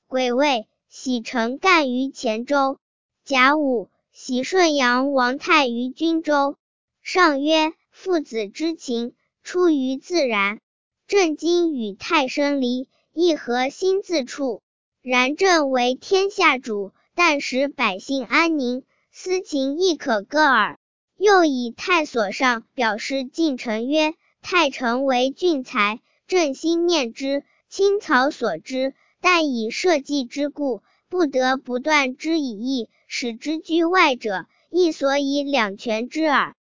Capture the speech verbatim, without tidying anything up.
癸未，喜成干于黔州。甲午，喜顺阳王泰于均州。上曰：父子之情，出于自然。朕今与泰生离，亦何心自处？然朕为天下主，但使百姓安宁，私情亦可歌耳。又以泰所上表示近臣曰：泰诚为俊才，朕心念之，卿曹所知，但以社稷之故，不得不断之以义，使之居外者，亦所以两全之耳。